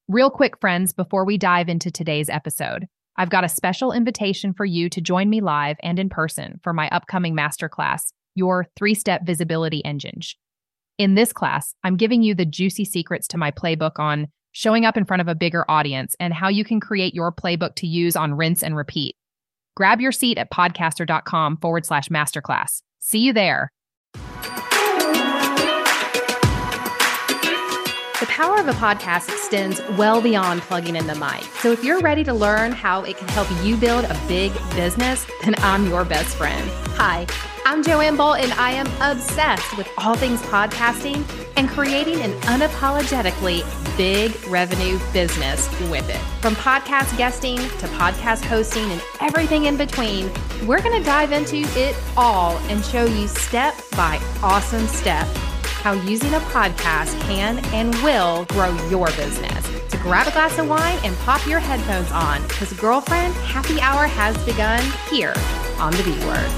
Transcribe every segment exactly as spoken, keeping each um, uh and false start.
Real quick, friends, before we dive into today's episode, I've got a special invitation for you to join me live and in person for my upcoming masterclass, Your Three-Step Visibility Engine. In this class, I'm giving you the juicy secrets to my playbook on showing up in front of a bigger audience and how you can create your playbook to use on rinse and repeat. Grab your seat at podcaster.com forward slash masterclass. See you there. The power of a podcast extends well beyond plugging in the mic. So if you're ready to learn how it can help you build a big business, then I'm your best friend. Hi, I'm Joanne Bolt, and I am obsessed with all things podcasting and creating an unapologetically big revenue business with it. From podcast guesting to podcast hosting and everything in between, we're going to dive into it all and show you step by awesome step how using a podcast can and will grow your business. So grab a glass of wine and pop your headphones on, because girlfriend, happy hour has begun here on the B Word.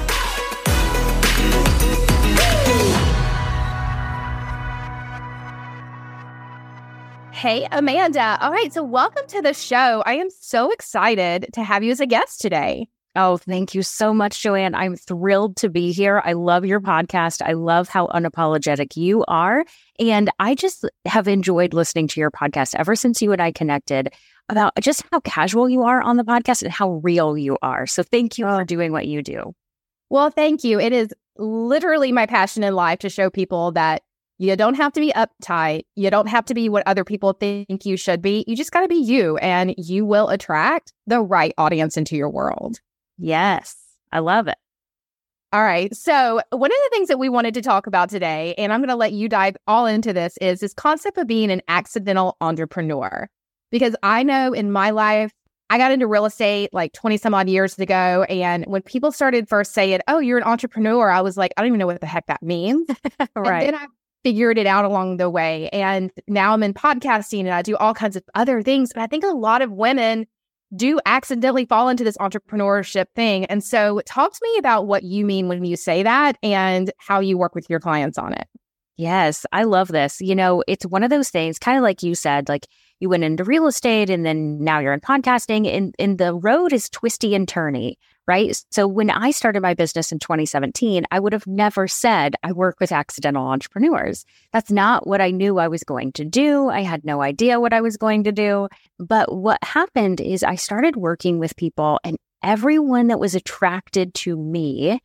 Hey, Amanda. All right, so welcome to the show. I am so excited to have you as a guest today. Oh, thank you so much, Joanne. I'm thrilled to be here. I love your podcast. I love how unapologetic you are. And I just have enjoyed listening to your podcast ever since you and I connected about just how casual you are on the podcast and how real you are. So thank you for doing what you do. Well, thank you. It is literally my passion in life to show people that you don't have to be uptight. You don't have to be what other people think you should be. You just got to be you, and you will attract the right audience into your world. Yes, I love it. All right. So one of the things that we wanted to talk about today, and I'm going to let you dive all into this, is this concept of being an accidental entrepreneur. Because I know in my life, I got into real estate like twenty some odd years ago. And when people started first saying, oh, you're an entrepreneur, I was like, I don't even know what the heck that means. Right. And then I figured it out along the way. And now I'm in podcasting and I do all kinds of other things. But I think a lot of women do accidentally fall into this entrepreneurship thing. And so talk to me about what you mean when you say that and how you work with your clients on it. Yes, I love this. You know, it's one of those things, kind of like you said, like you went into real estate and then now you're in podcasting, and, and the road is twisty and turny, right? So when I started my business in twenty seventeen, I would have never said I work with accidental entrepreneurs. That's not what I knew I was going to do. I had no idea what I was going to do. But what happened is I started working with people, and everyone that was attracted to me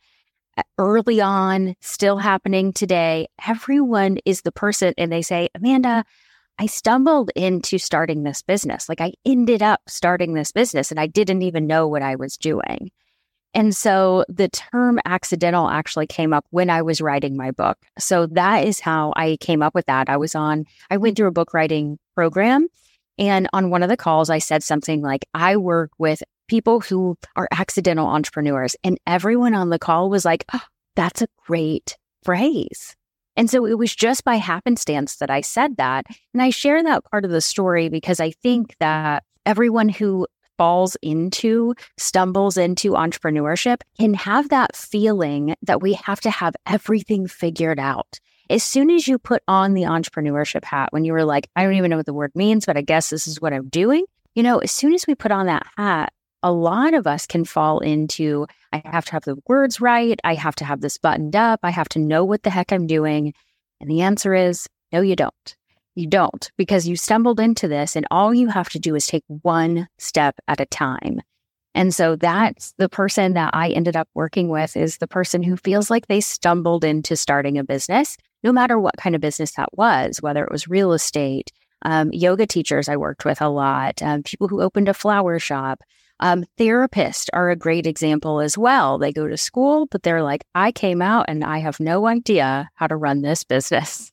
early on, still happening today, everyone is the person, and they say, Amanda, I stumbled into starting this business. Like I ended up starting this business and I didn't even know what I was doing. And so the term accidental actually came up when I was writing my book. So that is how I came up with that. I was on, I went through a book writing program. And on one of the calls, I said something like, I work with people who are accidental entrepreneurs. And everyone on the call was like, oh, that's a great phrase. And so it was just by happenstance that I said that. And I share that part of the story because I think that everyone who falls into, stumbles into entrepreneurship can have that feeling that we have to have everything figured out. As soon as you put on the entrepreneurship hat, when you were like, I don't even know what the word means, but I guess this is what I'm doing. You know, as soon as we put on that hat, a lot of us can fall into, I have to have the words right. I have to have this buttoned up. I have to know what the heck I'm doing. And the answer is, no, you don't. You don't, because you stumbled into this and all you have to do is take one step at a time. And so that's the person that I ended up working with, is the person who feels like they stumbled into starting a business, no matter what kind of business that was, whether it was real estate, um, yoga teachers I worked with a lot, um, people who opened a flower shop. Um, therapists are a great example as well. They go to school, but they're like, I came out and I have no idea how to run this business.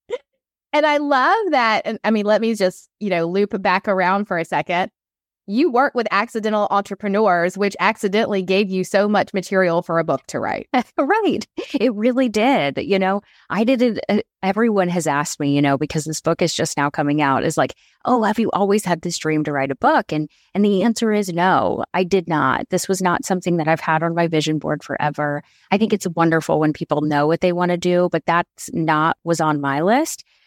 And I love that. And I mean, let me just, you know, loop back around for a second. You work with accidental entrepreneurs, which accidentally gave you so much material for a book to write. Right. It really did. You know, I didn't, uh, everyone has asked me, you know, because this book is just now coming out, is like, oh, have you always had this dream to write a book? And and the answer is no, I did not. This was not something that I've had on my vision board forever. I think it's wonderful when people know what they want to do, but that's not was on my list.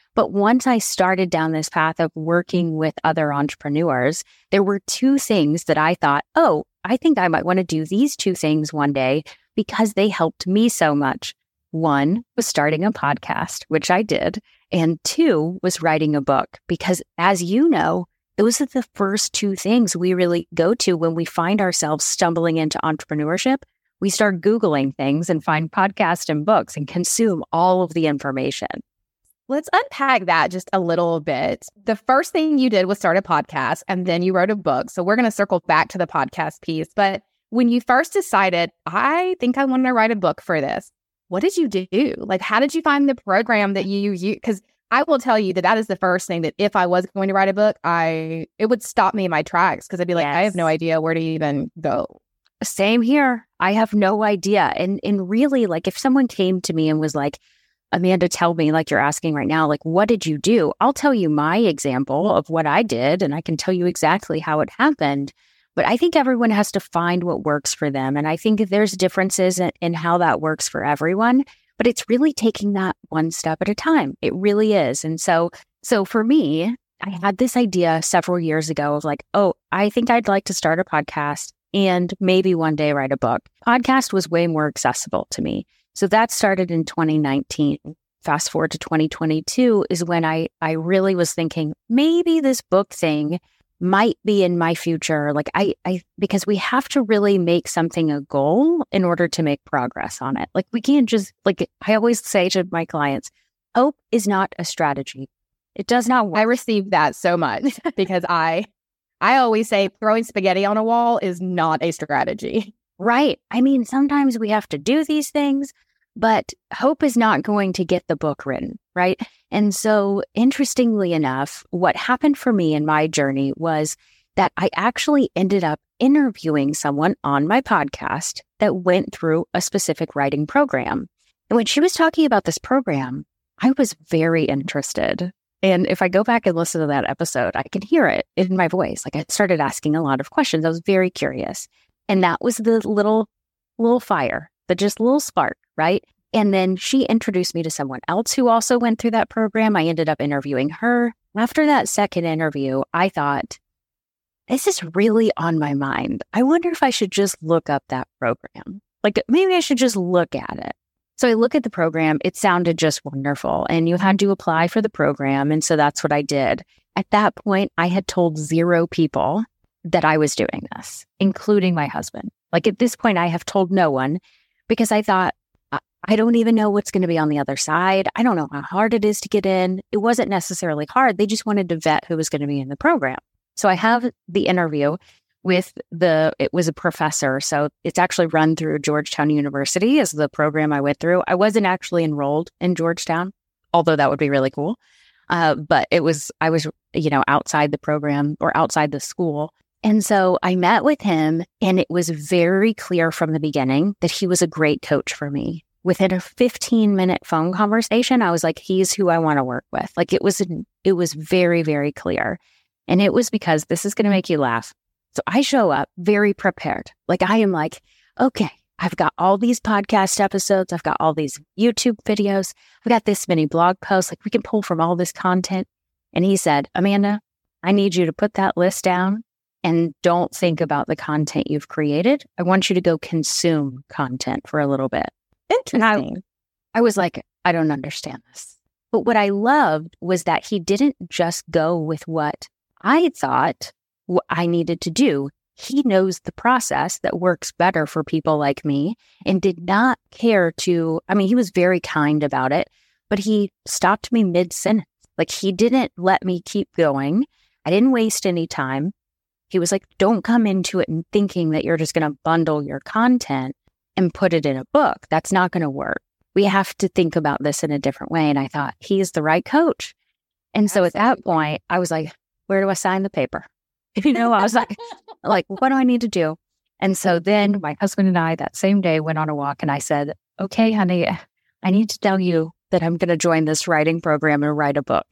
But once I started down this path of working with other entrepreneurs, there were two things that I thought, oh, I think I might want to do these two things one day because they helped me so much. One was starting a podcast, which I did. And two was writing a book, because as you know, those are the first two things we really go to when we find ourselves stumbling into entrepreneurship. We start Googling things and find podcasts and books and consume all of the information. Let's unpack that just a little bit. The first thing you did was start a podcast, and then you wrote a book. So we're going to circle back to the podcast piece. But when you first decided, I think I want to write a book for this, what did you do? Like, how did you find the program that you use? Because I will tell you that that is the first thing that if I was going to write a book, I it would stop me in my tracks, because I'd be like, yes. I have no idea where to even go. Same here. I have no idea. And and really, like, if someone came to me and was like, Amanda, tell me, like you're asking right now, like, what did you do? I'll tell you my example of what I did, and I can tell you exactly how it happened. But I think everyone has to find what works for them. And I think there's differences in, in how that works for everyone, but it's really taking that one step at a time. It really is. And so, so for me, I had this idea several years ago of like, oh, I think I'd like to start a podcast and maybe one day write a book. Podcast was way more accessible to me. So that started in twenty nineteen. Fast forward to twenty twenty-two is when I, I really was thinking maybe this book thing might be in my future. Like I, I, because we have to really make something a goal in order to make progress on it. Like we can't just, like I always say to my clients, hope is not a strategy. It does not work. I receive that so much because I, I always say throwing spaghetti on a wall is not a strategy. Right. I mean, sometimes we have to do these things, but hope is not going to get the book written, right? And so, interestingly enough, what happened for me in my journey was that I actually ended up interviewing someone on my podcast that went through a specific writing program. And when she was talking about this program, I was very interested. And if I go back and listen to that episode, I can hear it in my voice. Like I started asking a lot of questions. I was very curious. And that was the little, little fire, the just little spark, right? And then she introduced me to someone else who also went through that program. I ended up interviewing her. After that second interview, I thought, this is really on my mind. I wonder if I should just look up that program. Like maybe I should just look at it. So I look at the program. It sounded just wonderful. And you had to apply for the program. And so that's what I did. At that point, I had told zero people that I was doing this, including my husband. Like at this point, I have told no one because I thought, I don't even know what's going to be on the other side. I don't know how hard it is to get in. It wasn't necessarily hard. They just wanted to vet who was going to be in the program. So I have the interview with the, it was a professor. So it's actually run through Georgetown University as the program I went through. I wasn't actually enrolled in Georgetown, although that would be really cool. Uh, but it was, I was, you know, outside the program or outside the school. And so I met with him, and it was very clear from the beginning that he was a great coach for me. Within a fifteen minute phone conversation, I was like, he's who I want to work with. Like it was, it was very, very clear. And it was because this is going to make you laugh. So I show up very prepared. Like I am like, okay, I've got all these podcast episodes. I've got all these YouTube videos. I've got this many blog posts. Like we can pull from all this content. And he said, Amanda, I need you to put that list down and don't think about the content you've created. I want you to go consume content for a little bit. Interesting. And I, I was like, I don't understand this. But what I loved was that he didn't just go with what I thought what I needed to do. He knows the process that works better for people like me and did not care to, I mean, he was very kind about it, but he stopped me mid-sentence. Like he didn't let me keep going. I didn't waste any time. He was like, don't come into it and thinking that you're just going to bundle your content and put it in a book. That's not going to work. We have to think about this in a different way. And I thought, he is the right coach. And so Absolutely. At that point, I was like, where do I sign the paper? You know, I was like, like, what do I need to do? And so then my husband and I that same day went on a walk, and I said, okay, honey, I need to tell you that I'm going to join this writing program and write a book.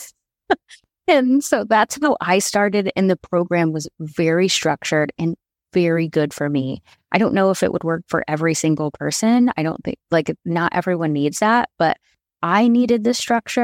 And so that's how I started. And the program was very structured and very good for me. I don't know if it would work for every single person. I don't think, like, not everyone needs that, but I needed the structure.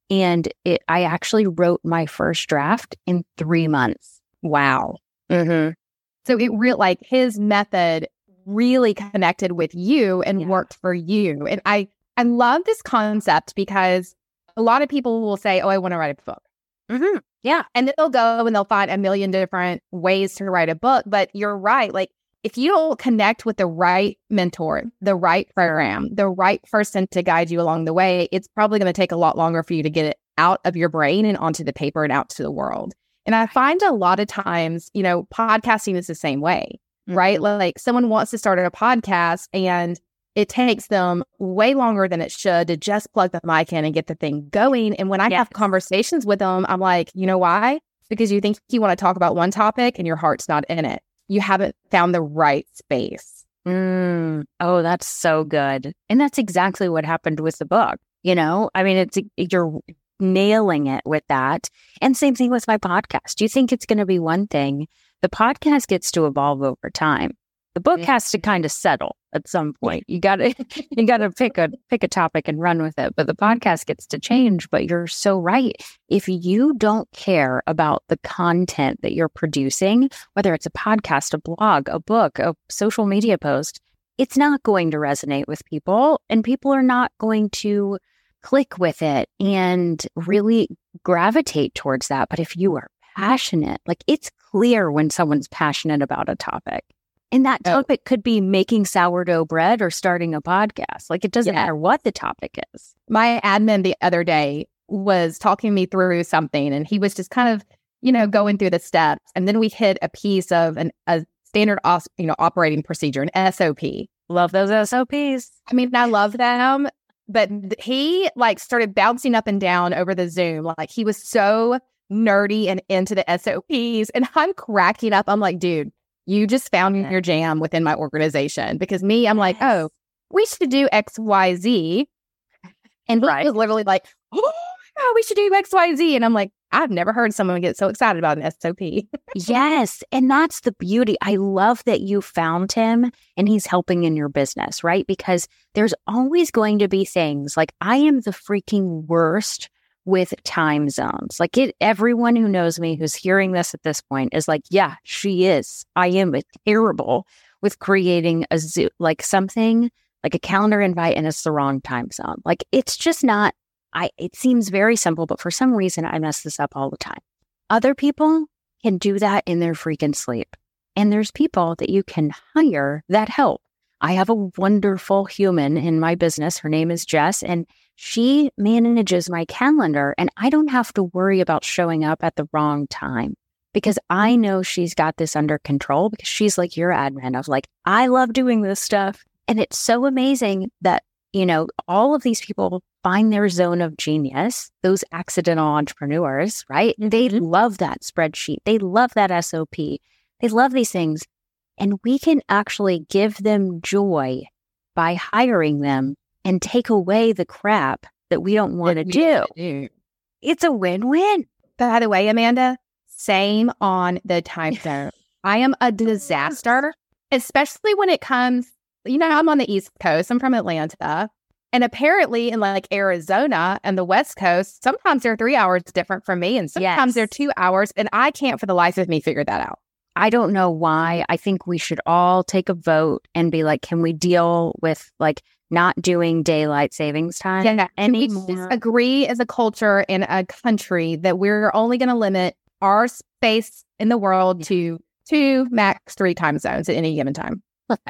And it, I actually wrote my first draft in three months. Wow. Mm-hmm. So it real like his method really connected with you and Yeah. worked for you. And I, I love this concept because a lot of people will say, oh, I want to write a book. Mm-hmm. Yeah. And then they'll go and they'll find a million different ways to write a book. But you're right. Like if you don't connect with the right mentor, the right program, the right person to guide you along the way, it's probably going to take a lot longer for you to get it out of your brain and onto the paper and out to the world. And I find a lot of times, you know, podcasting is the same way, mm-hmm. right? Like someone wants to start a podcast and it takes them way longer than it should to just plug the mic in and get the thing going. And when I yes. have conversations with them, I'm like, you know why? Because you think you want to talk about one topic and your heart's not in it. You haven't found the right space. Mm. Oh, that's so good. And that's exactly what happened with the book. You know, I mean, it's you're nailing it with that. And same thing with my podcast. You think it's going to be one thing. The podcast gets to evolve over time. The book yeah. has to kind of settle at some point. You got to you got to pick a pick a topic and run with it. But the podcast gets to change. But you're so right. If you don't care about the content that you're producing, whether it's a podcast, a blog, a book, a social media post, it's not going to resonate with people, and people are not going to click with it and really gravitate towards that. But if you are passionate, like it's clear when someone's passionate about a topic. And that topic oh. could be making sourdough bread or starting a podcast. Like it doesn't yeah. matter what the topic is. My admin the other day was talking me through something and he was just kind of, you know, going through the steps. And then we hit a piece of an, a standard, os- you know, operating procedure, an S O P. Love those S O Ps. I mean, I love them. But he like started bouncing up and down over the Zoom. Like he was so nerdy and into the S O Ps. And I'm cracking up. I'm like, dude, you just found your jam within my organization. Because me, I'm like, oh, we should do X, Y, Z. And he right. was literally like, oh my God, we should do X, Y, Z. And I'm like, I've never heard someone get so excited about an S O P. Yes. And that's the beauty. I love that you found him and he's helping in your business, right? Because there's always going to be things like I am the freaking worst with time zones. Like it, everyone who knows me who's hearing this at this point is like, yeah, she is. I am terrible with creating a Zoom, like something like a calendar invite and it's the wrong time zone. Like it's just not, I, it seems very simple, but for some reason I mess this up all the time. Other people can do that in their freaking sleep. And there's people that you can hire that help. I have a wonderful human in my business. Her name is Jess, and she manages my calendar, and I don't have to worry about showing up at the wrong time because I know she's got this under control because she's like your admin of like, I love doing this stuff. And it's so amazing that, you know, all of these people find their zone of genius, those accidental entrepreneurs, right? They mm-hmm. love that spreadsheet. They love that S O P. They love these things. And we can actually give them joy by hiring them and take away the crap that we don't want to do. do. It's a win-win. By the way, Amanda, same on the time zone. I am a disaster, especially when it comes, you know, I'm on the East Coast. I'm from Atlanta. And apparently in like Arizona and the West Coast, sometimes they're three hours different from me. And sometimes yes. they're two hours. And I can't for the life of me figure that out. I don't know why. I think we should all take a vote and be like, can we deal with like not doing daylight savings time yeah, anymore? We just agree as a culture in a country that we're only going to limit our space in the world yeah. to two, max three time zones at any given time.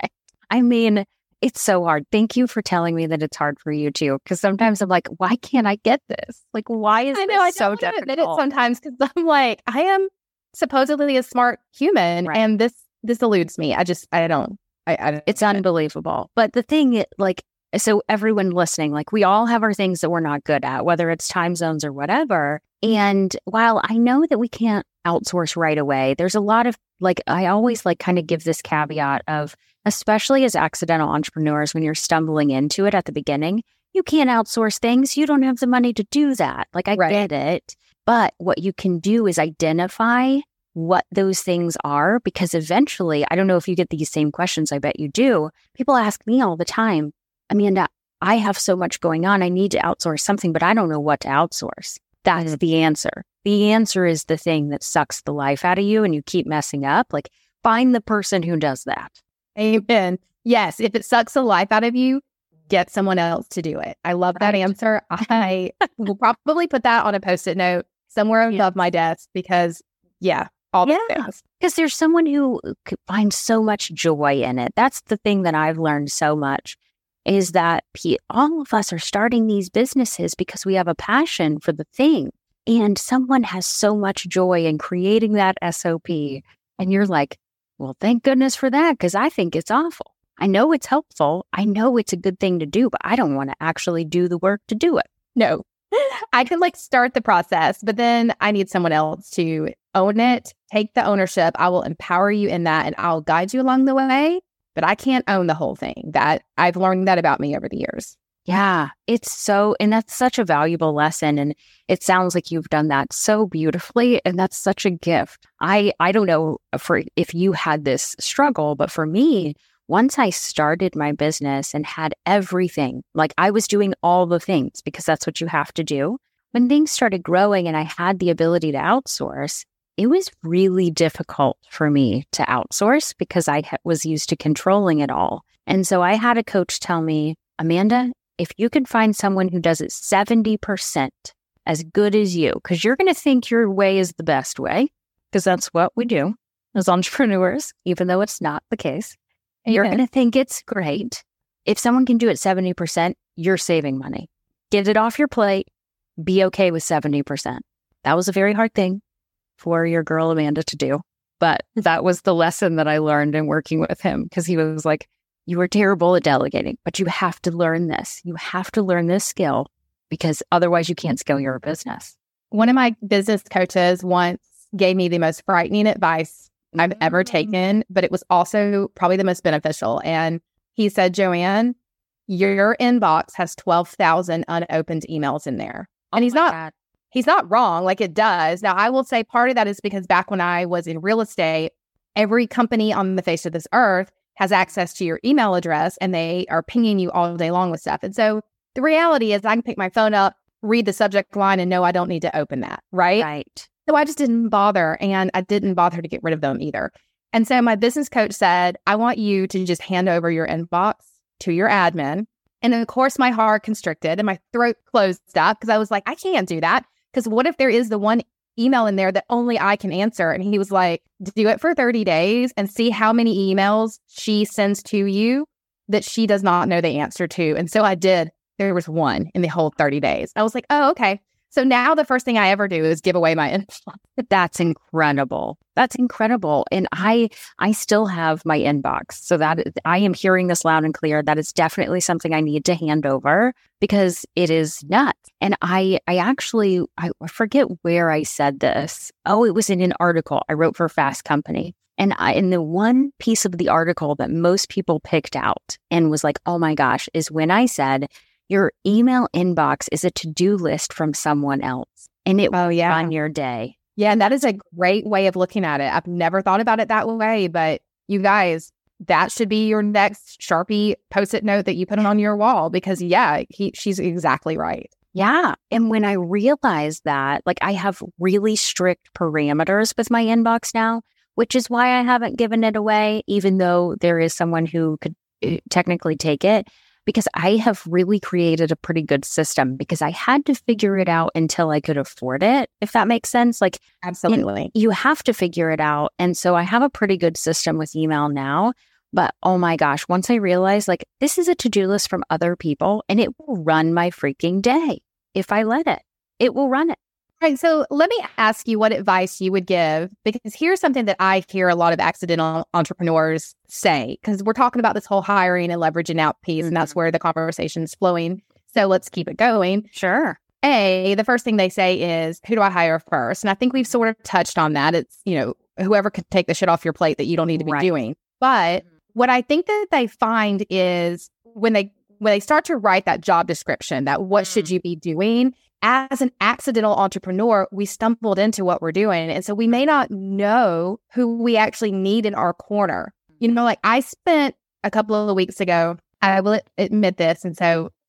I mean, it's so hard. Thank you for telling me that it's hard for you too. Because sometimes I'm like, why can't I get this? Like, why is I know, this I so don't difficult? Admit it sometimes because I'm like, I am supposedly a smart human, right. and this this eludes me. I just I don't. I, I don't it's unbelievable. But the thing, like, so everyone listening, like, we all have our things that we're not good at, whether it's time zones or whatever. And while I know that we can't outsource right away, there's a lot of like I always like kind of give this caveat of, especially as accidental entrepreneurs, when you're stumbling into it at the beginning, you can't outsource things. You don't have the money to do that. Like, I right. get it. But what you can do is identify what those things are, because eventually, I don't know if you get these same questions, I bet you do. People ask me all the time, Amanda, I have so much going on. I need to outsource something, but I don't know what to outsource. That's mm-hmm. the answer. The answer is the thing that sucks the life out of you and you keep messing up. Like, find the person who does that. Amen. Yes. If it sucks the life out of you, get someone else to do it. I love that right. answer. I will probably put that on a Post-it note somewhere yeah. above my desk because, yeah, all yeah. the things. Because there's someone who finds so much joy in it. That's the thing that I've learned so much is that all of us are starting these businesses because we have a passion for the thing. And someone has so much joy in creating that S O P. And you're like, well, thank goodness for that, because I think it's awful. I know it's helpful. I know it's a good thing to do, but I don't want to actually do the work to do it. No, I can like start the process, but then I need someone else to own it, take the ownership. I will empower you in that and I'll guide you along the way, but I can't own the whole thing. That I've learned that about me over the years. Yeah, it's so, and that's such a valuable lesson. And it sounds like you've done that so beautifully. And that's such a gift. I, I don't know for if you had this struggle, but for me, once I started my business and had everything, like I was doing all the things because that's what you have to do. When things started growing and I had the ability to outsource, it was really difficult for me to outsource because I ha- was used to controlling it all. And so I had a coach tell me, Amanda, if you can find someone who does it seventy percent as good as you, because you're going to think your way is the best way, because that's what we do as entrepreneurs, even though it's not the case. Amen. You're going to think it's great. If someone can do it seventy percent, you're saving money. Get it off your plate. Be okay with seventy percent. That was a very hard thing for your girl Amanda to do. But that was the lesson that I learned in working with him, because he was like, you were terrible at delegating, but you have to learn this. You have to learn this skill because otherwise you can't scale your business. One of my business coaches once gave me the most frightening advice I've mm-hmm. ever taken, but it was also probably the most beneficial. And he said, Joanne, your inbox has twelve thousand unopened emails in there. And oh he's not, God. he's not wrong. Like it does. Now, I will say part of that is because back when I was in real estate, every company on the face of this earth has access to your email address and they are pinging you all day long with stuff. And so the reality is I can pick my phone up, read the subject line and know I don't need to open that. Right. Right. So I just didn't bother, and I didn't bother to get rid of them either. And so my business coach said, I want you to just hand over your inbox to your admin. And of course, my heart constricted and my throat closed up because I was like, I can't do that. Because what if there is the one email in there that only I can answer? And he was like, do it for thirty days and see how many emails she sends to you that she does not know the answer to. And so I did. There was one in the whole thirty days. I was like, oh, okay. So now the first thing I ever do is give away my inbox. That's incredible. That's incredible. And I I still have my inbox. So that I am hearing this loud and clear. That is definitely something I need to hand over because it is nuts. And I I actually, I forget where I said this. Oh, it was in an article I wrote for Fast Company. And I, in the one piece of the article that most people picked out and was like, oh my gosh, is when I said, your email inbox is a to-do list from someone else, and it will oh, yeah. run your day. Yeah, and that is a great way of looking at it. I've never thought about it that way, but you guys, that should be your next Sharpie Post-it note that you put on your wall because, yeah, he, she's exactly right. Yeah, and when I realized that, like I have really strict parameters with my inbox now, which is why I haven't given it away, even though there is someone who could uh, technically take it. Because I have really created a pretty good system because I had to figure it out until I could afford it, if that makes sense. Like, absolutely. You have to figure it out. And so I have a pretty good system with email now. But oh my gosh, once I realized like this is a to-do list from other people and it will run my freaking day. If I let it, it will run it. All right. So let me ask you what advice you would give, because here's something that I hear a lot of accidental entrepreneurs say, because we're talking about this whole hiring and leveraging out piece, mm-hmm. and that's where the conversation is flowing. So let's keep it going. Sure. A, the first thing they say is, who do I hire first? And I think we've sort of touched on that. It's, you know, whoever could take the shit off your plate that you don't need to be right. doing. But what I think that they find is when they when they start to write that job description, that what mm-hmm. should you be doing? As an accidental entrepreneur, we stumbled into what we're doing. And so we may not know who we actually need in our corner. You know, like I spent a couple of weeks ago, I will admit this. And so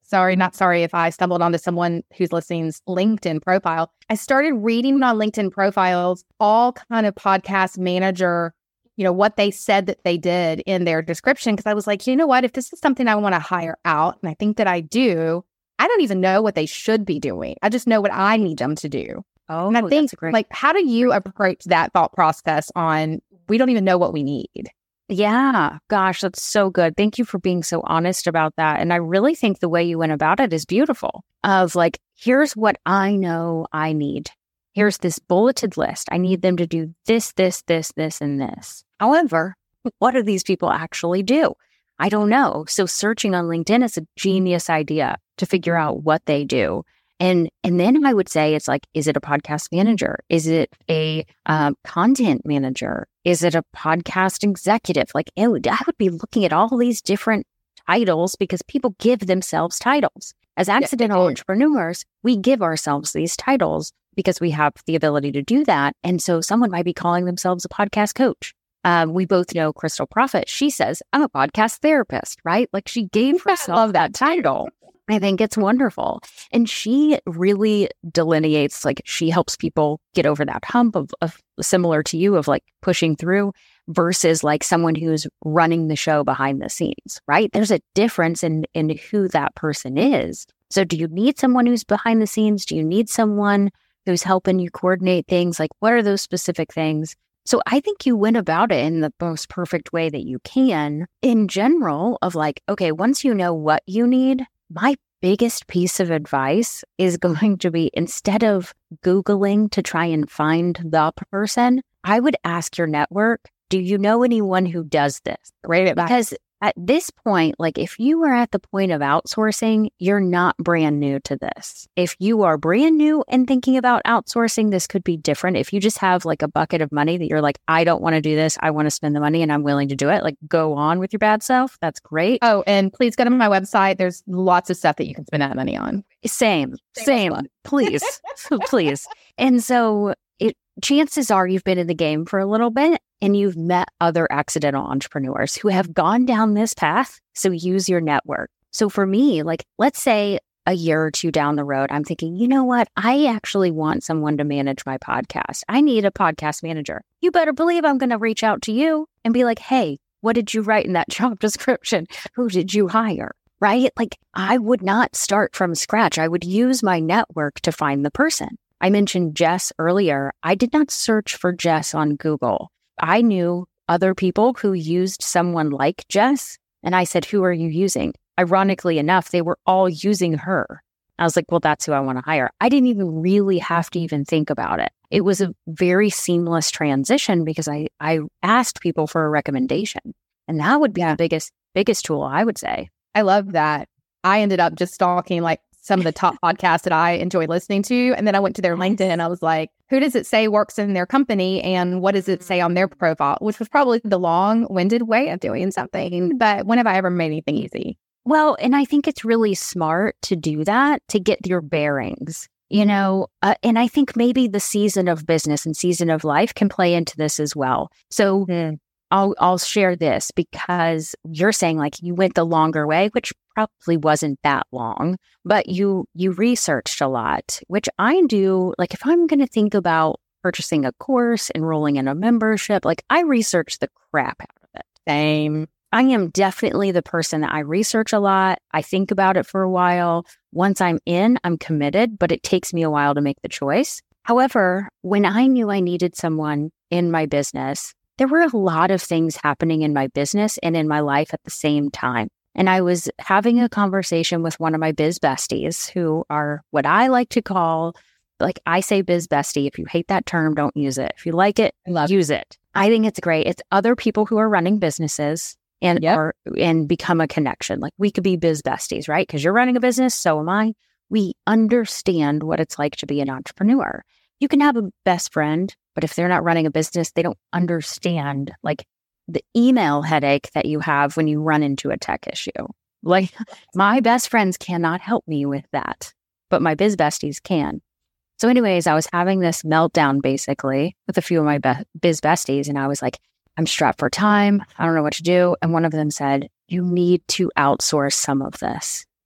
sorry, not sorry if I stumbled onto someone who's listening's LinkedIn profile. I started reading on LinkedIn profiles, all kind of podcast manager, you know, what they said that they did in their description. Cause I was like, you know what, if this is something I want to hire out, and I think that I do, I don't even know what they should be doing. I just know what I need them to do. Oh, and I think great. like, how do you approach that thought process on, we don't even know what we need? Yeah, gosh, that's so good. Thank you for being so honest about that. And I really think the way you went about it is beautiful. Of like, here's what I know I need. Here's this bulleted list. I need them to do this, this, this, this, and this. However, what do these people actually do? I don't know. So searching on LinkedIn is a genius idea to figure out what they do. And and then I would say it's like, is it a podcast manager? Is it a um, content manager? Is it a podcast executive? Like, it would, I would be looking at all these different titles because people give themselves titles. As accidental yeah. entrepreneurs, we give ourselves these titles because we have the ability to do that. And so someone might be calling themselves a podcast coach. Um, we both know Crystal Profit. She says, I'm a podcast therapist, right? Like she gave herself that title. I think it's wonderful. And she really delineates, like she helps people get over that hump of, of similar to you, of like pushing through versus like someone who's running the show behind the scenes, right? There's a difference in, in who that person is. So do you need someone who's behind the scenes? Do you need someone who's helping you coordinate things? Like what are those specific things? So I think you went about it in the most perfect way that you can in general of like, okay, once you know what you need, my biggest piece of advice is going to be instead of Googling to try and find the person, I would ask your network, do you know anyone who does this? Great. Because at this point, like if you are at the point of outsourcing, you're not brand new to this. If you are brand new and thinking about outsourcing, this could be different. If you just have like a bucket of money that you're like, I don't want to do this. I want to spend the money and I'm willing to do it. Like go on with your bad self. That's great. Oh, and please go to my website. There's lots of stuff that you can spend that money on. Same, same, same. Please, please. And so it, chances are you've been in the game for a little bit and you've met other accidental entrepreneurs who have gone down this path. So use your network. So for me, like, let's say a year or two down the road, I'm thinking, you know what? I actually want someone to manage my podcast. I need a podcast manager. You better believe I'm going to reach out to you and be like, hey, what did you write in that job description? Who did you hire? Right? Like I would not start from scratch. I would use my network to find the person. I mentioned Jess earlier. I did not search for Jess on Google. I knew other people who used someone like Jess. And I said, who are you using? Ironically enough, they were all using her. I was like, well, that's who I want to hire. I didn't even really have to even think about it. It was a very seamless transition because I, I asked people for a recommendation. And that would be yeah. the biggest, biggest tool, I would say. I love that. I ended up just stalking like some of the top podcasts that I enjoy listening to. And then I went to their LinkedIn and I was like, who does it say works in their company? And what does it say on their profile? Which was probably the long-winded way of doing something. But when have I ever made anything easy? Well, and I think it's really smart to do that, to get your bearings, you know, uh, and I think maybe the season of business and season of life can play into this as well. So mm. I'll I'll share this because you're saying like you went the longer way, which probably wasn't that long, but you you researched a lot, which I do. Like if I'm going to think about purchasing a course, enrolling in a membership, like I research the crap out of it. Same. I am definitely the person that I research a lot. I think about it for a while. Once I'm in, I'm committed, but it takes me a while to make the choice. However, when I knew I needed someone in my business, there were a lot of things happening in my business and in my life at the same time. And I was having a conversation with one of my biz besties who are what I like to call, like I say biz bestie. If you hate that term, don't use it. If you like it, use it. I think it's great. It's other people who are running businesses and yep. are, and become a connection. Like we could be biz besties, right? Because you're running a business, so am I. We understand what it's like to be an entrepreneur. You can have a best friend, but if they're not running a business, they don't understand like the email headache that you have when you run into a tech issue. Like my best friends cannot help me with that, but my biz besties can. So anyways, I was having this meltdown basically with a few of my be- biz besties. And I was like, I'm strapped for time. I don't know what to do. And one of them said, you need to outsource some of this.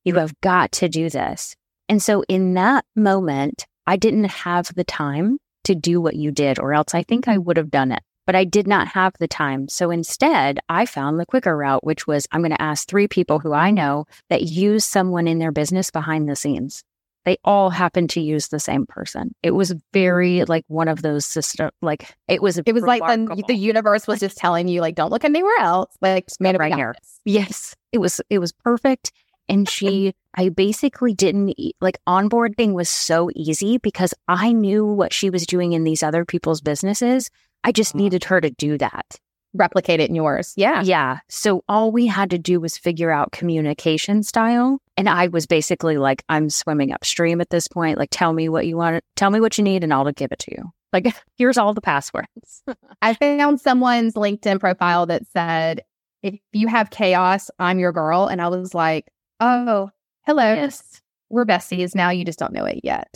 You have got to do this. And so in that moment, I didn't have the time to do what you did, or else I think I would have done it. But I did not have the time. So instead, I found the quicker route, which was I'm going to ask three people who I know that use someone in their business behind the scenes. They all happen to use the same person. It was very like one of those system, like it was, it was remarkable. Like the, the universe was just telling you, like, don't look anywhere else. Like, man, right here. Yes, it was, it was perfect. And she, I basically didn't, like onboarding was so easy because I knew what she was doing in these other people's businesses. I just needed her to do that. Replicate it in yours. Yeah. Yeah. So all we had to do was figure out communication style. And I was basically like, I'm swimming upstream at this point. Like, tell me what you want. Tell me what you need and I'll give it to you. Like, here's all the passwords. I found someone's LinkedIn profile that said, if you have chaos, I'm your girl. And I was like, oh, hello. Yes. We're besties now. You just don't know it yet.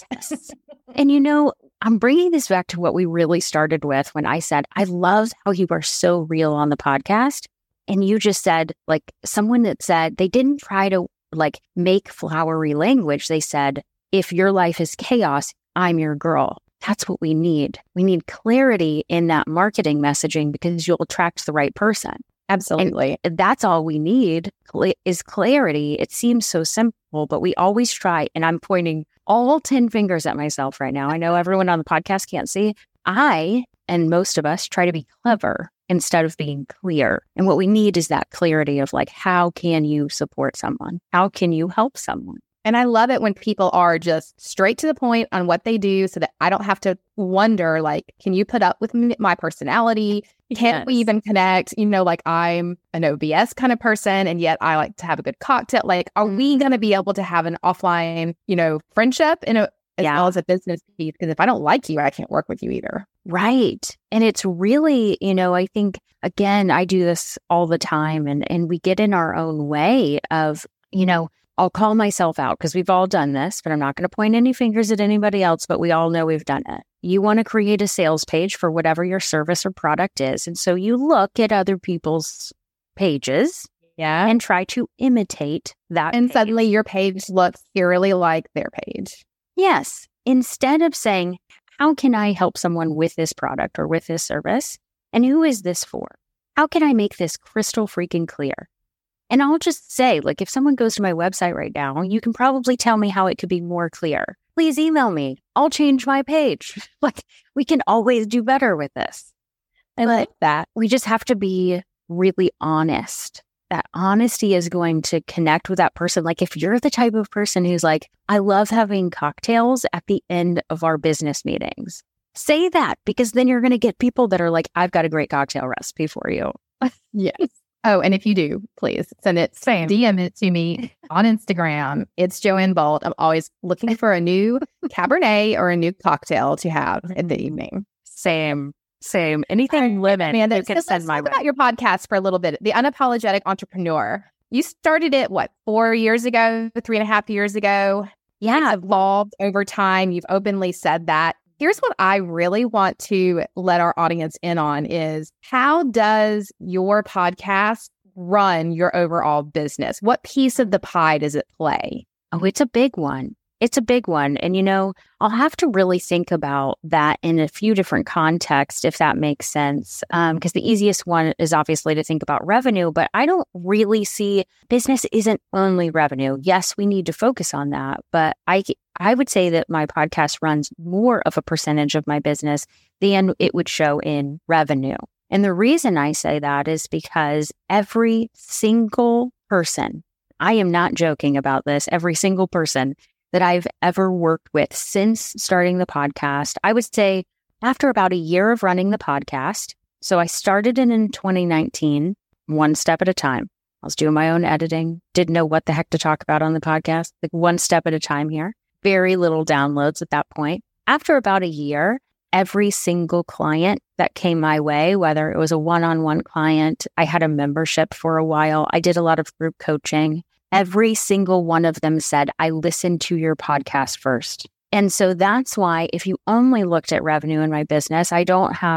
And you know, I'm bringing this back to what we really started with when I said, I love how you are so real on the podcast. And you just said, like, someone that said they didn't try to like make flowery language. They said, if your life is chaos, I'm your girl. That's what we need. We need clarity in that marketing messaging because you'll attract the right person. Absolutely. And that's all we need is clarity. It seems so simple, but we always try. And I'm pointing all ten fingers at myself right now. I know everyone on the podcast can't see. I, and most of us, try to be clever instead of being clear. And what we need is that clarity of like, how can you support someone? How can you help someone? And I love it when people are just straight to the point on what they do so that I don't have to wonder, like, can you put up with my personality? Can't yes. we even connect? You know, like I'm an O B S kind of person and yet I like to have a good cocktail. Like, are we going to be able to have an offline, you know, friendship in a, as yeah. well as a business piece? Because if I don't like you, I can't work with you either. Right. And it's really, you know, I think, again, I do this all the time and, and we get in our own way of, you know, I'll call myself out because we've all done this, but I'm not going to point any fingers at anybody else, but we all know we've done it. You want to create a sales page for whatever your service or product is. And so you look at other people's pages yeah, and try to imitate that. And page. Suddenly your page looks eerily like their page. Yes. Instead of saying, how can I help someone with this product or with this service? And who is this for? How can I make this crystal freaking clear? And I'll just say, like, if someone goes to my website right now, you can probably tell me how it could be more clear. Please email me. I'll change my page. Like, we can always do better with this. I like that. We just have to be really honest. That honesty is going to connect with that person. Like, if you're the type of person who's like, I love having cocktails at the end of our business meetings, say that, because then you're going to get people that are like, I've got a great cocktail recipe for you. Yes. Oh, and if you do, please send it, Same. D M it to me on Instagram. It's Joanne Bolt. I'm always looking for a new Cabernet or a new cocktail to have in the evening. Same, same. Anything lemon, man, you can send my way. Let's talk about your podcast for a little bit. The Unapologetic Entrepreneur. You started it, what, four years ago, three and a half years ago? Yeah. It's evolved over time. You've openly said that. Here's what I really want to let our audience in on is how does your podcast run your overall business? What piece of the pie does it play? Oh, it's a big one. It's a big one. And, you know, I'll have to really think about that in a few different contexts, if that makes sense. Um, because the easiest one is obviously to think about revenue, but I don't really see business isn't only revenue. Yes, we need to focus on that. But I, I would say that my podcast runs more of a percentage of my business than it would show in revenue. And the reason I say that is because every single person, I am not joking about this, every single person that I've ever worked with since starting the podcast, I would say after about a year of running the podcast, so I started it in twenty nineteen, one step at a time. I was doing my own editing, didn't know what the heck to talk about on the podcast, like one step at a time here. Very little downloads at that point. After about a year, every single client that came my way, whether it was a one-on-one client, I had a membership for a while, I did a lot of group coaching. Every single one of them said, I listened to your podcast first. And so that's why if you only looked at revenue in my business, I don't have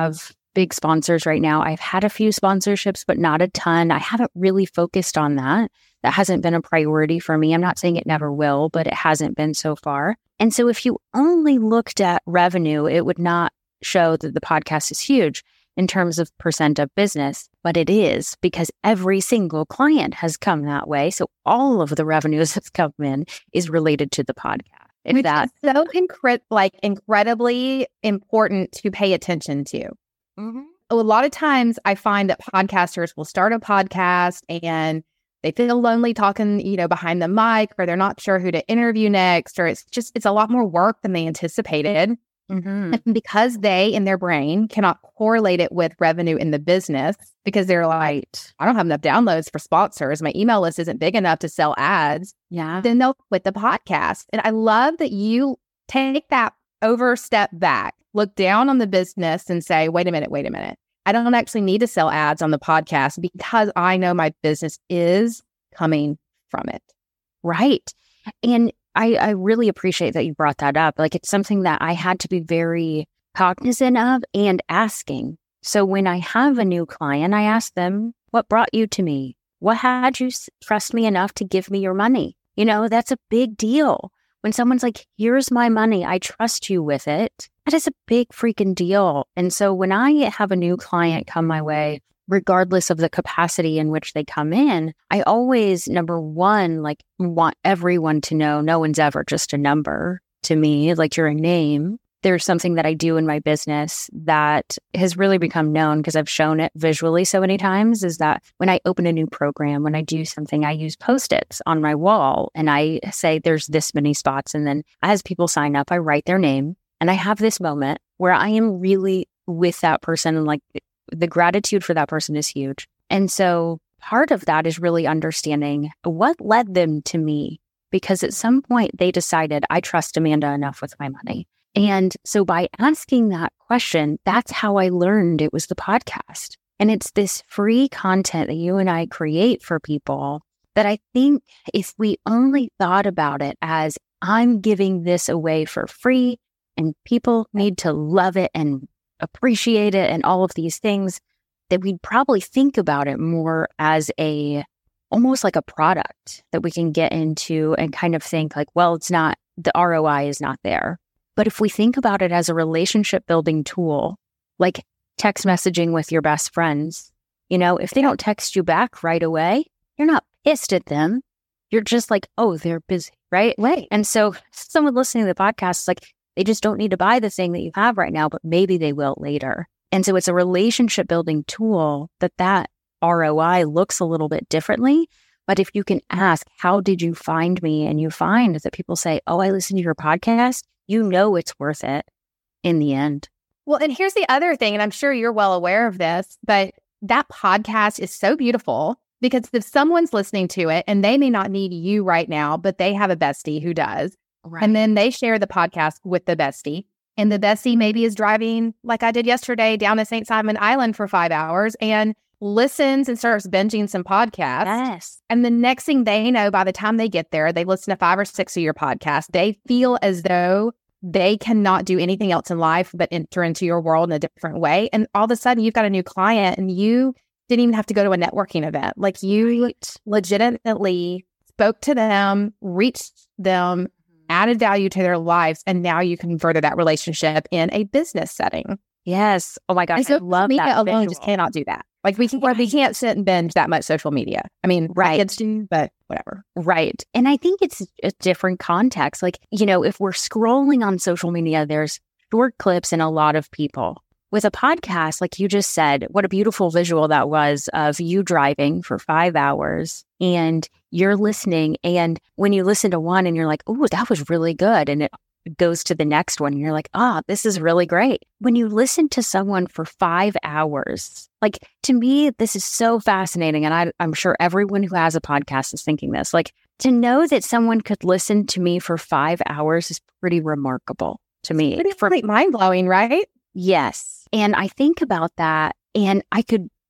big sponsors right now. I've had a few sponsorships, but not a ton. I haven't really focused on that. That hasn't been a priority for me. I'm not saying it never will, but it hasn't been so far. And so if you only looked at revenue, it would not show that the podcast is huge in terms of percent of business, but it is, because every single client has come that way. So all of the revenues that's come in is related to the podcast. If Which that is so incre- like incredibly important to pay attention to. Mm-hmm. A lot of times I find that podcasters will start a podcast and they feel lonely talking, you know, behind the mic, or they're not sure who to interview next, or it's just, it's a lot more work than they anticipated. Mm-hmm. And because they, in their brain, cannot correlate it with revenue in the business, because they're like, I don't have enough downloads for sponsors. My email list isn't big enough to sell ads. Yeah. Then they'll quit the podcast. And I love that you take that over step back, look down on the business and say, wait a minute, wait a minute. I don't actually need to sell ads on the podcast because I know my business is coming from it. Right. And I, I really appreciate that you brought that up. Like, it's something that I had to be very cognizant of and asking. So when I have a new client, I ask them, what brought you to me? What had you trust me enough to give me your money? You know, that's a big deal. When someone's like, here's my money, I trust you with it, that is a big freaking deal. And so when I have a new client come my way, regardless of the capacity in which they come in, I always, number one, like want everyone to know no one's ever just a number to me, like you're a name. There's something that I do in my business that has really become known because I've shown it visually so many times, is that when I open a new program, when I do something, I use Post-its on my wall and I say there's this many spots. And then as people sign up, I write their name and I have this moment where I am really with that person, and like the gratitude for that person is huge. And so part of that is really understanding what led them to me, because at some point they decided I trust Amanda enough with my money. And so by asking that question, that's how I learned it was the podcast. And it's this free content that you and I create for people that I think if we only thought about it as I'm giving this away for free and people need to love it and appreciate it and all of these things, that we'd probably think about it more as a, almost like a product that we can get into and kind of think like, well, it's not, the R O I is not there. But if we think about it as a relationship building tool, like text messaging with your best friends, you know, if they don't text you back right away, you're not pissed at them. You're just like, oh, they're busy, right? Right. And so someone listening to the podcast is like, they just don't need to buy the thing that you have right now, but maybe they will later. And so it's a relationship building tool that that R O I looks a little bit differently. But if you can ask, how did you find me? And you find that people say, oh, I listened to your podcast. You know it's worth it in the end. Well, and here's the other thing, and I'm sure you're well aware of this, but that podcast is so beautiful because if someone's listening to it and they may not need you right now, but they have a bestie who does, Right. and then they share the podcast with the bestie, and the bestie maybe is driving, like I did yesterday, down to Saint Simon Island for five hours and listens and starts binging some podcasts. Yes. And the next thing they know, by the time they get there, they listen to five or six of your podcasts. They feel as though they cannot do anything else in life but enter into your world in a different way. And all of a sudden, you've got a new client and you didn't even have to go to a networking event. Like you Right. legitimately spoke to them, reached them, added value to their lives, and now you converted that relationship in a business setting. Yes. Oh my gosh. And so I love media that alone visual. just cannot do that. Like we can, or we can't sit and binge that much social media. I mean, my Right. kids do, but whatever. Right. And I think it's a different context. Like, you know, if we're scrolling on social media, there's short clips and a lot of people. With a podcast, like you just said, what a beautiful visual that was of you driving for five hours and you're listening. And when you listen to one and you're like, oh, that was really good. And it goes to the next one and you're like, ah, oh, this is really great. When you listen to someone for five hours, like to me, this is so fascinating. And I, I'm sure everyone who has a podcast is thinking this, like to know that someone could listen to me for five hours is pretty remarkable to me. Pretty For, mind blowing, right? yes. And I think about that and I could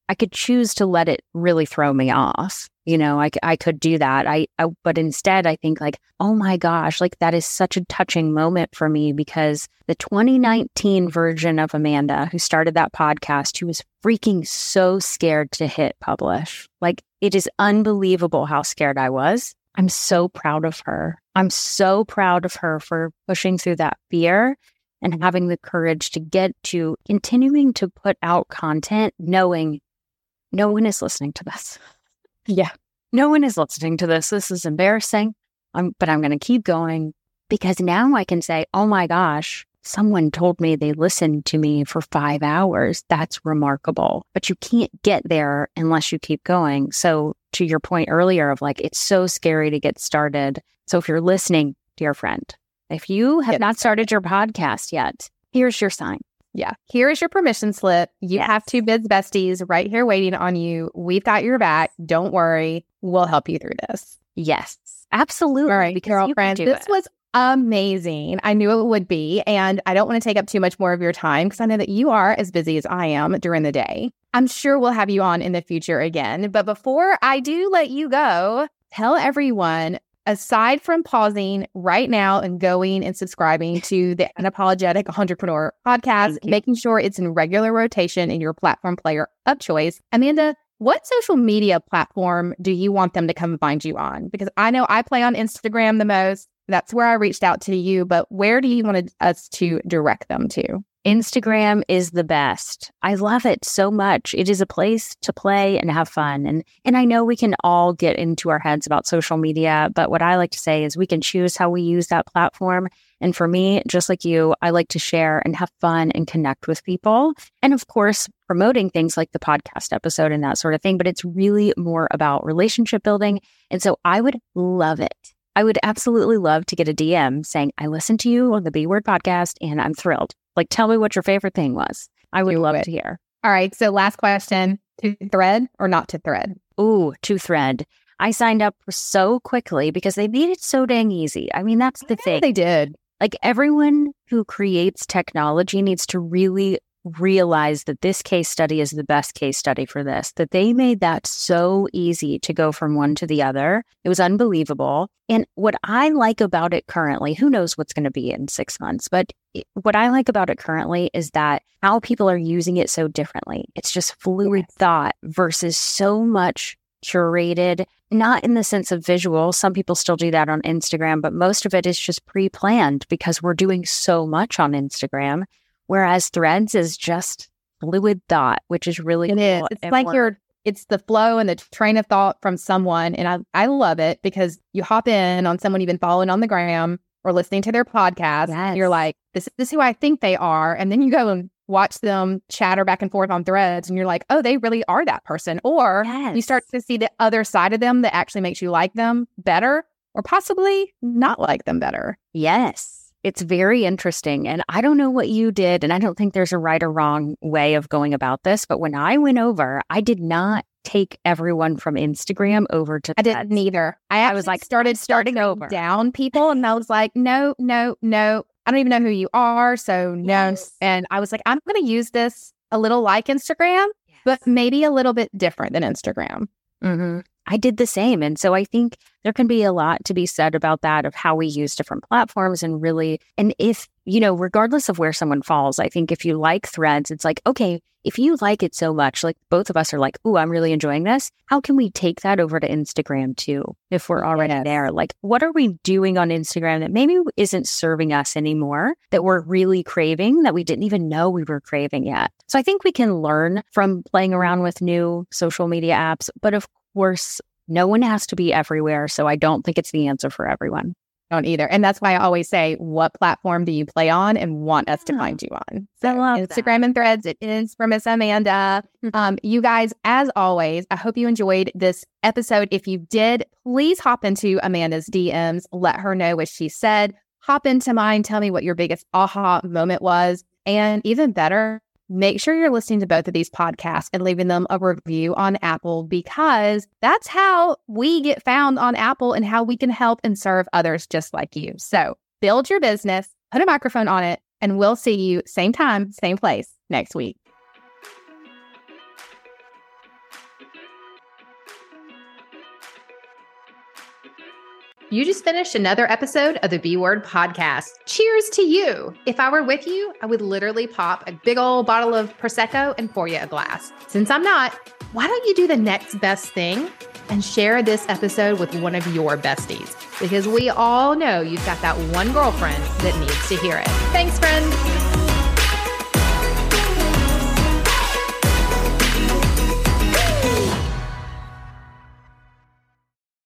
I could choose to let it really throw me off. You know, I, I could do that. I, I, but instead I think like, oh my gosh, like that is such a touching moment for me because the twenty nineteen version of Amanda who started that podcast, who was freaking so scared to hit publish. Like it is unbelievable how scared I was. I'm so proud of her. I'm so proud of her for pushing through that fear and having the courage to get to continuing to put out content, knowing no one is listening to this. Yeah. No one is listening to this. This is embarrassing. I'm, but I'm going to keep going because now I can say, oh my gosh, someone told me they listened to me for five hours. That's remarkable. But you can't get there unless you keep going. So to your point earlier of like, it's so scary to get started. So if you're listening, dear friend, if you have yes. not started your podcast yet, here's your sign. Yeah. Here is your permission slip. You Yes. have two Biz Besties right here waiting on you. We've got your back. Don't worry. We'll help you through this. Yes, absolutely. All right, because you can girlfriend. do This it. was amazing. I knew it would be. And I don't want to take up too much more of your time because I know that you are as busy as I am during the day. I'm sure we'll have you on in the future again. But before I do let you go, tell everyone, aside from pausing right now and going and subscribing to the Unapologetic Entrepreneur podcast, making sure it's in regular rotation in your platform player of choice, Amanda, what social media platform do you want them to come find you on? Because I know I play on Instagram the most. That's where I reached out to you. But where do you want us to direct them to? Instagram is the best. I love it so much. It is a place to play and have fun. And and I know we can all get into our heads about social media, but what I like to say is we can choose how we use that platform. And for me, just like you, I like to share and have fun and connect with people. And of course, promoting things like the podcast episode and that sort of thing. But it's really more about relationship building. And so I would love it. I would absolutely love to get a D M saying, I listened to you on the B Word podcast and I'm thrilled. Like, tell me what your favorite thing was. I would Do love it. to hear. All right. So last question, to Thread or not to Thread? Ooh, to Thread. I signed up so quickly because they made it so dang easy. I mean, that's the Yeah, thing. they did. Like everyone who creates technology needs to really realize that this case study is the best case study for this, that they made that so easy to go from one to the other. It was unbelievable. And what I like about it currently, who knows what's going to be in six months, but it, what I like about it currently is that how people are using it so differently. It's just fluid Yes. thought versus so much curated, not in the sense of visual. Some people still do that on Instagram, but most of it is just pre-planned because we're doing so much on Instagram. Whereas Threads is just fluid thought, which is really It cool. is. It's and like more- you're, it's the flow and the train of thought from someone. And I, I love it because you hop in on someone you've been following on the gram or listening to their podcast. Yes. And you're like, this, this is who I think they are. And then you go and watch them chatter back and forth on Threads and you're like, oh, they really are that person. Or Yes. you start to see the other side of them that actually makes you like them better or possibly not like them better. Yes. It's very interesting. And I don't know what you did, and I don't think there's a right or wrong way of going about this, but when I went over, I did not take everyone from Instagram over to I Threads. didn't either. I, I was actually like, started I'm starting filtering over. down people, and I was like, no, no, no. I don't even know who you are, so no. Yes. And I was like, I'm going to use this a little like Instagram, but maybe a little bit different than Instagram. Mm-hmm. I did the same. And so I think there can be a lot to be said about that, of how we use different platforms and really, and if, you know, regardless of where someone falls, I think if you like Threads, it's like, okay, if you like it so much, like both of us are like, oh, I'm really enjoying this. How can we take that over to Instagram too? If we're already Yes. there, like what are we doing on Instagram that maybe isn't serving us anymore, that we're really craving, that we didn't even know we were craving yet? So I think we can learn from playing around with new social media apps, but of course, no one has to be everywhere. So I don't think it's the answer for everyone. Don't either. And that's why I always say, what platform do you play on and want us to Yeah. find you on? I love Instagram and Threads. It is for Miss Amanda. Um, you guys, as always, I hope you enjoyed this episode. If you did, please hop into Amanda's D Ms. Let her know what she said. Hop into mine. Tell me what your biggest aha moment was. And even better, make sure you're listening to both of these podcasts and leaving them a review on Apple, because that's how we get found on Apple and how we can help and serve others just like you. So build your business, put a microphone on it, and we'll see you same time, same place next week. You just finished another episode of the B Word Podcast. Cheers to you. If I were with you, I would literally pop a big old bottle of Prosecco and pour you a glass. Since I'm not, why don't you do the next best thing and share this episode with one of your besties? Because we all know you've got that one girlfriend that needs to hear it. Thanks, friend.